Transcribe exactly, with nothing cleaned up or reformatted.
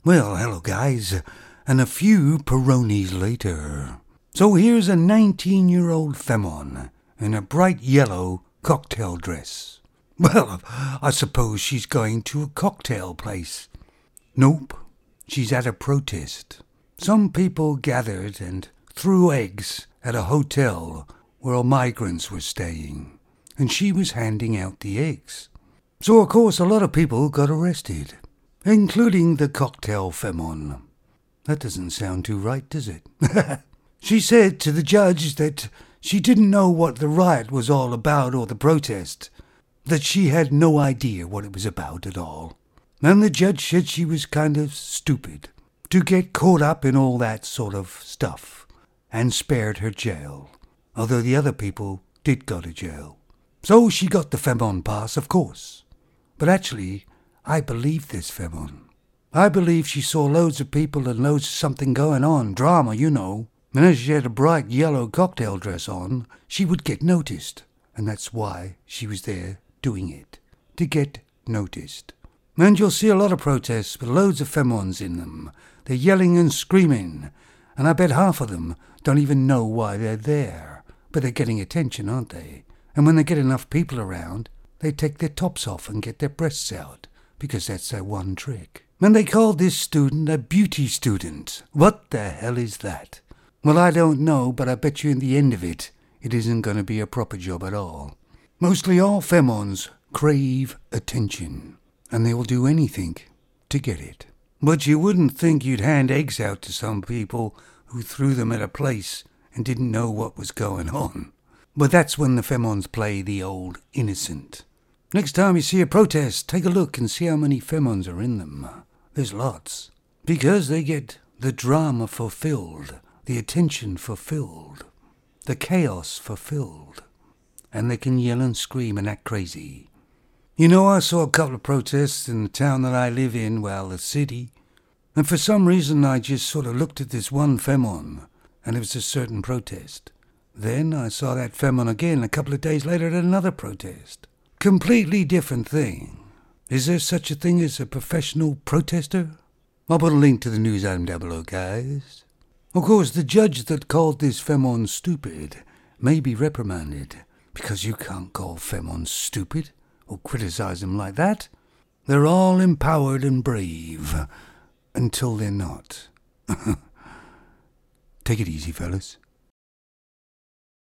Well, hello guys, and a few Peronis later. So here's a nineteen-year-old Femon in a bright yellow cocktail dress. Well, I suppose she's going to a cocktail place. Nope, she's at a protest. Some people gathered and threw eggs at a hotel where migrants were staying, and she was handing out the eggs. So of course a lot of people got arrested, including the cocktail Femon. That doesn't sound too right, does it? She said to the judge that she didn't know what the riot was all about or the protest, that she had no idea what it was about at all. And the judge said she was kind of stupid to get caught up in all that sort of stuff, and spared her jail, although the other people did go to jail. So she got the Femon pass, of course. But actually, I believe this Femon. I believe she saw loads of people and loads of something going on, drama, you know. And as she had a bright yellow cocktail dress on, she would get noticed. And that's why she was there doing it, to get noticed. And you'll see a lot of protests with loads of Femons in them. They're yelling and screaming, and I bet half of them don't even know why they're there. But they're getting attention, aren't they? And when they get enough people around, they take their tops off and get their breasts out, because that's their one trick. And they called this student a beauty student. What the hell is that? Well, I don't know, but I bet you in the end of it, it isn't going to be a proper job at all. Mostly all Femons crave attention, and they will do anything to get it. But you wouldn't think you'd hand eggs out to some people who threw them at a place and didn't know what was going on. But that's when the Femons play the old innocent. Next time you see a protest, take a look and see how many Femons are in them. There's lots. Because they get the drama fulfilled, the attention fulfilled, the chaos fulfilled. And they can yell and scream and act crazy. You know, I saw a couple of protests in the town that I live in, well, the city. And for some reason I just sort of looked at this one Femon, and it was a certain protest. Then I saw that Femon again a couple of days later at another protest. Completely different thing. Is there such a thing as a professional protester? I'll put a link to the news item down below, guys. Of course, the judge that called this Femon stupid may be reprimanded, because you can't call Femons stupid or criticize them like that. They're all empowered and brave, until they're not. Take it easy, fellas.